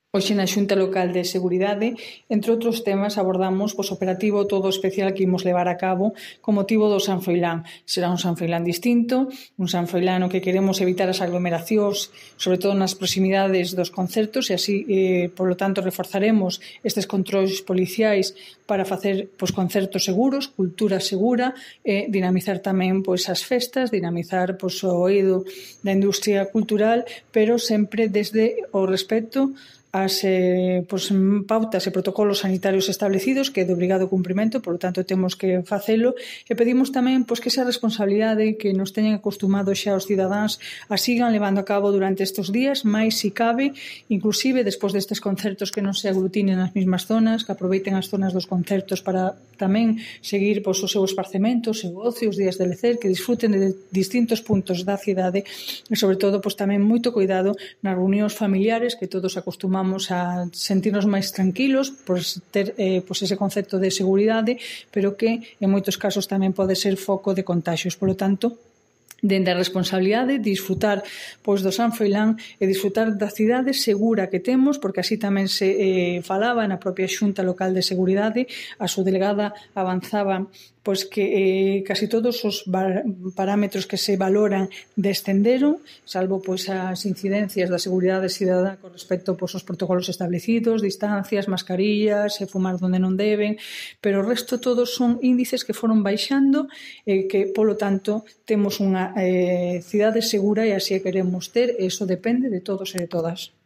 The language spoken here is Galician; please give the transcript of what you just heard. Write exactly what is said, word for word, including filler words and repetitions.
Hoxe na Xunta Local de Seguridade, entre outros temas, abordamos pois, o operativo todo especial que imos levar a cabo con motivo do San Froilán. Será un San Froilán distinto, un San Froilán no que queremos evitar as aglomeracións, sobre todo nas proximidades dos concertos, e así, eh, por lo tanto, reforzaremos estes controis policiais para facer pois, concertos seguros, cultura segura, e dinamizar tamén pois, as festas, dinamizar pois, o oído da industria cultural, pero sempre desde o respecto as eh, pois, pautas e protocolos sanitarios establecidos, que é de obrigado cumprimento, por lo tanto temos que facelo, e pedimos tamén pois, que esa responsabilidade que nos teñen acostumado xa os cidadáns a sigan levando a cabo durante estes días, máis si cabe, inclusive despois destes concertos que non se aglutinen nas mesmas zonas, que aproveiten as zonas dos concertos para tamén seguir pois, o seu esparcemento, o seu ocio, os días de lecer, que disfruten de distintos puntos da cidade e, sobre todo, pois, tamén moito cuidado nas reunións familiares que todos acostumamos a sentirnos máis tranquilos por ter eh, pois ese concepto de seguridade, pero que en moitos casos tamén pode ser foco de contaxios. Por lo tanto, dende a responsabilidade, disfrutar pois, do San Froilán e disfrutar da cidade segura que temos, porque así tamén se eh, falaba na propia Xunta Local de Seguridade, a súa delegada avanzaba pois que eh, casi todos os parámetros que se valoran descenderon, salvo pois as incidencias da seguridade cidadá con respecto pois aos protocolos establecidos, distancias, mascarillas, e fumar onde non deben, pero o resto todos son índices que foron baixando e que, polo tanto, temos unha eh, cidade segura e así a queremos ter, e iso depende de todos e de todas.